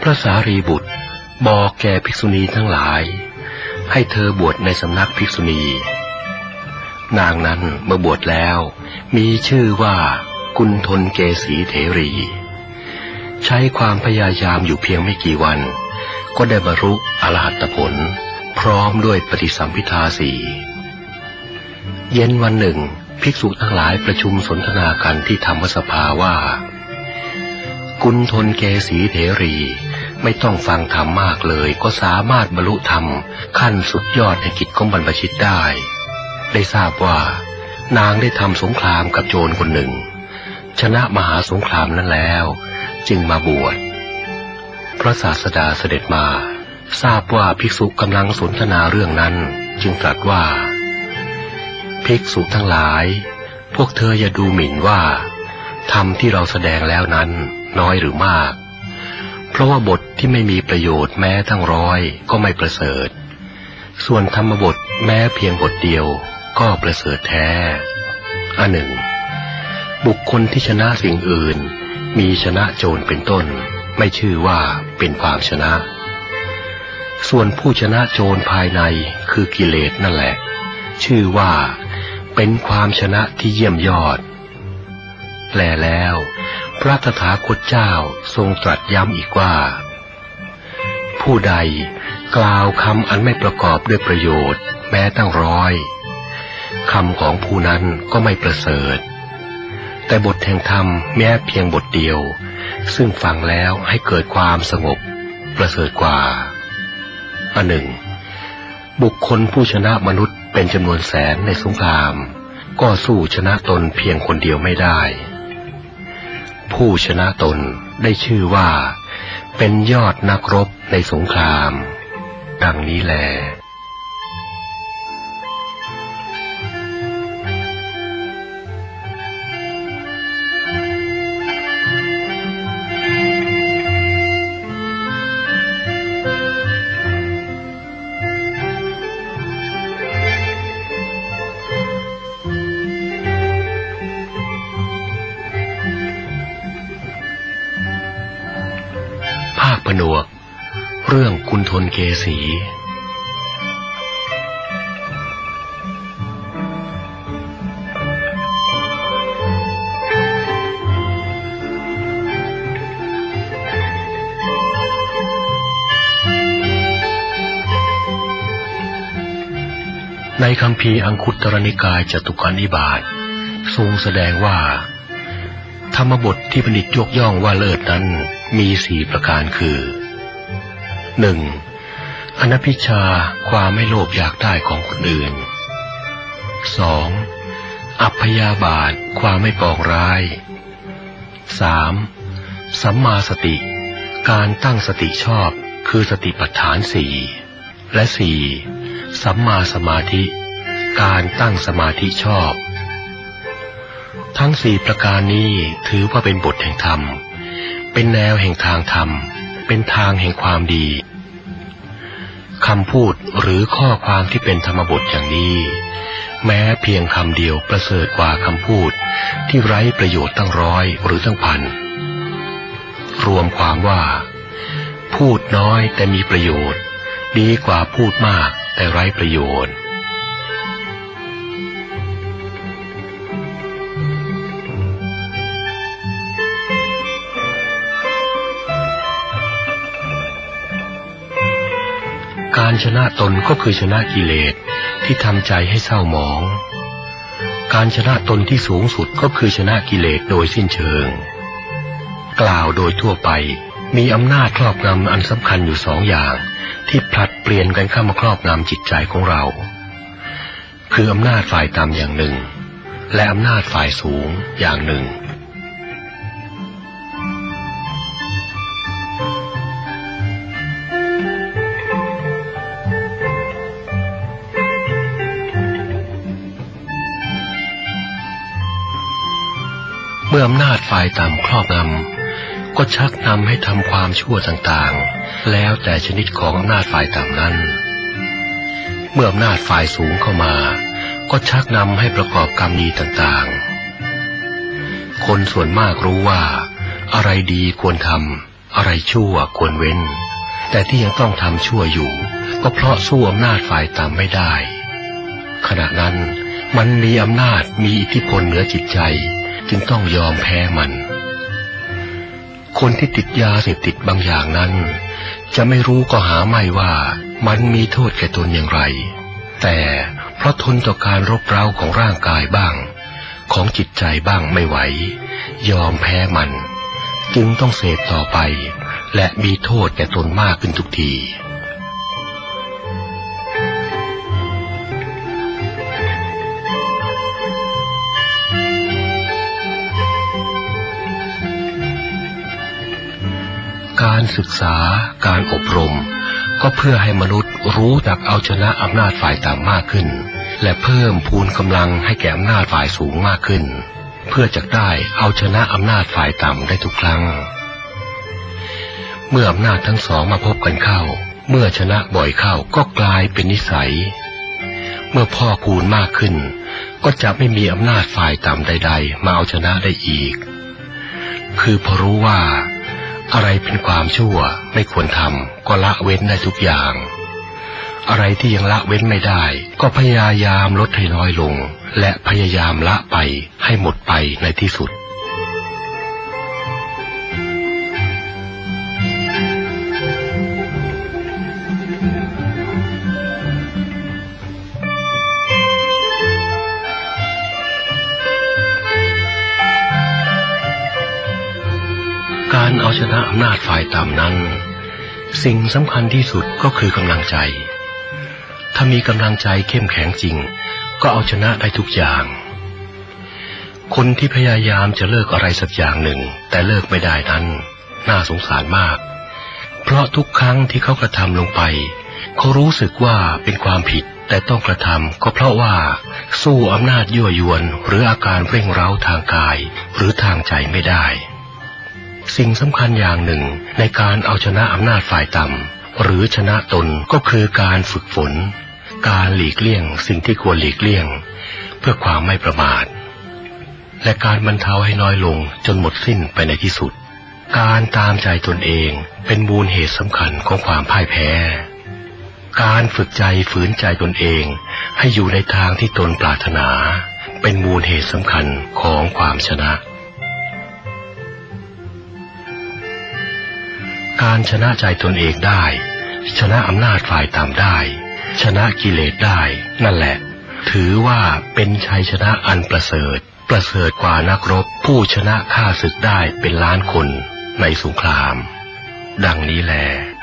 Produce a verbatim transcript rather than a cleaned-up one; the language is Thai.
ระสารีบุตรบอกแก่ภิกษุณีทั้งหลายให้เธอบวชในสำนักภิกษุณีนางนั้นเมื่อบวชแล้วมีชื่อว่ากุณฑลเกสีเถรีใช้ความพยายามอยู่เพียงไม่กี่วันก็ได้บรรลุอรหัตผลพร้อมด้วยปฏิสัมภิทาสี่เย็นวันหนึ่งภิกษุทั้งหลายประชุมสนทนากันที่ธรรมสภาว่ากุณฑลเกสีเถรีไม่ต้องฟังธรรมมากเลยก็สามารถบรรลุธรรมขั้นสุดยอดในกิจของบรรพชิตได้ได้ทราบว่านางได้ทำสงครามกับโจรคนหนึ่งชนะมหาสงครามนั้นแล้วจึงมาบวชพระศาสดาเสด็จมาทราบว่าภิกษุกำลังสนทนาเรื่องนั้นจึงตรัสว่าภิกษุทั้งหลายพวกเธออย่าดูหมิ่นว่าธรรมที่เราแสดงแล้วนั้นน้อยหรือมากเพราะว่าบทที่ไม่มีประโยชน์แม้ทั้งร้อยก็ไม่ประเสริฐส่วนธรรมบทแม้เพียงบทเดียวก็ประเสริฐแท้อันหนึ่งบุคคลที่ชนะสิ่งอื่นมีชนะโจรเป็นต้นไม่ชื่อว่าเป็นความชนะส่วนผู้ชนะโจรภายในคือกิเลสนั่นแหละชื่อว่าเป็นความชนะที่เยี่ยมยอดแลแล้วพระตถาคตเจ้าทรงตรัสย้ำอีกว่าผู้ใดกล่าวคำอันไม่ประกอบด้วยประโยชน์แม้ตั้งร้อยคำของผู้นั้นก็ไม่ประเสริฐแต่บทแห่งธรรมแม้เพียงบทเดียวซึ่งฟังแล้วให้เกิดความสงบประเสริฐกว่าอันหนึ่งบุคคลผู้ชนะมนุษย์เป็นจำนวนแสนในสงครามก็สู้ชนะตนเพียงคนเดียวไม่ได้ผู้ชนะตนได้ชื่อว่าเป็นยอดนักรบในสงครามดังนี้แลผนวกเรื่องกุณฑลเกสีในคัมภีร์อังคุตรนิกายจตุกานิบาตทรงแสดงว่าธรรมบทที่บัณฑิตยกย่องว่าเลิศนั้นมีสี่ประการคือหนึ่งอนัพพิชชาความไม่โลภอยากได้ของคนอื่นสองอัพพยาบาทความไม่ปองร้ายสามสัมมาสติการตั้งสติชอบคือสติปัฏฐานสี่และสี่สัมมาสมาธิการตั้งสมาธิชอบทั้งสี่ประการนี้ถือว่าเป็นบทแห่งธรรมเป็นแนวแห่งทางธรรมเป็นทางแห่งความดีคำพูดหรือข้อความที่เป็นธรรมบทอย่างนี้แม้เพียงคำเดียวประเสริฐกว่าคำพูดที่ไร้ประโยชน์ตั้งร้อยหรือตั้งพันรวมความว่าพูดน้อยแต่มีประโยชน์ดีกว่าพูดมากแต่ไร้ประโยชน์การชนะตนก็คือชนะกิเลสที่ทำใจให้เศร้าหมองการชนะตนที่สูงสุดก็คือชนะกิเลสโดยสิ้นเชิงกล่าวโดยทั่วไปมีอำนาจครอบงำอันสำคัญอยู่สองอย่างที่ผลัดเปลี่ยนกันเข้ามาครอบงำจิตใจของเราคืออำนาจฝ่ายต่ำอย่างหนึ่งและอำนาจฝ่ายสูงอย่างหนึ่งเมื่ออำนาจฝ่ายต่ำครอบงำก็ชักนำให้ทำความชั่วต่างๆแล้วแต่ชนิดของอำนาจฝ่ายต่ำนั้นเมื่ออำนาจฝ่ายสูงเข้ามาก็ชักนำให้ประกอบกรรมดีต่างๆคนส่วนมากรู้ว่าอะไรดีควรทำอะไรชั่วควรเว้นแต่ที่ยังต้องทำชั่วอยู่ก็เพราะสู้อำนาจฝ่ายต่ำไม่ได้ขณะนั้นมันมีอำนาจมีอิทธิพลเหนือจิตใจจึงต้องยอมแพ้มันคนที่ติดยาเสพติดบางอย่างนั้นจะไม่รู้ก็หาไม่ว่ามันมีโทษแก่ตนอย่างไรแต่เพราะทนต่อการรบเร้าของร่างกายบ้างของจิตใจบ้างไม่ไหวยอมแพ้มันจึงต้องเสพต่อไปและมีโทษแก่ตนมากขึ้นทุกทีการศึกษาการอบรมก็เพื่อให้มนุษย์รู้จักเอาชนะอำนาจฝ่ายต่ำมากขึ้นและเพิ่มพูนกำลังให้แก่อำนาจฝ่ายสูงมากขึ้นเพื่อจะได้เอาชนะอำนาจฝ่ายต่ำได้ทุกครั้งเมื่ออำนาจทั้งสองมาพบกันเข้าเมื่อชนะบ่อยเข้าก็กลายเป็นนิสัยเมื่อพ่อพูนมากขึ้นก็จะไม่มีอำนาจฝ่ายต่ำใดๆมาเอาชนะได้อีกคือพอรู้ว่าอะไรเป็นความชั่วไม่ควรทำก็ละเว้นได้ทุกอย่างอะไรที่ยังละเว้นไม่ได้ก็พยายามลดให้น้อยลงและพยายามละไปให้หมดไปในที่สุดการเอาชนะอำนาจฝ่ายต่ำนั้นสิ่งสำคัญที่สุดก็คือกำลังใจถ้ามีกำลังใจเข้มแข็งจริงก็เอาชนะได้ทุกอย่างคนที่พยายามจะเลิกอะไรสักอย่างหนึ่งแต่เลิกไม่ได้นั้นน่าสงสารมากเพราะทุกครั้งที่เขากระทำลงไปเขารู้สึกว่าเป็นความผิดแต่ต้องกระทำก็เพราะว่าสู้อำนาจยั่วยวนหรืออาการเร่งเร้าทางกายหรือทางใจไม่ได้สิ่งสำคัญอย่างหนึ่งในการเอาชนะอำนาจฝ่ายต่ำหรือชนะตนก็คือการฝึกฝนการหลีกเลี่ยงสิ่งที่ควรหลีกเลี่ยงเพื่อความไม่ประมาทและการบรรเทาให้น้อยลงจนหมดสิ้นไปในที่สุดการตามใจตนเองเป็นมูลเหตุสำคัญของความพ่ายแพ้การฝึกใจฝืนใจตนเองให้อยู่ในทางที่ตนปรารถนาเป็นมูลเหตุสำคัญของความชนะการชนะใจตนเองได้ชนะอำนาจฝ่ายต่ำได้ชนะกิเลสได้นั่นแหละถือว่าเป็นชัยชนะอันประเสริฐประเสริฐกว่านักรบผู้ชนะข้าศึกได้เป็นล้านคนในสงครามดังนี้แล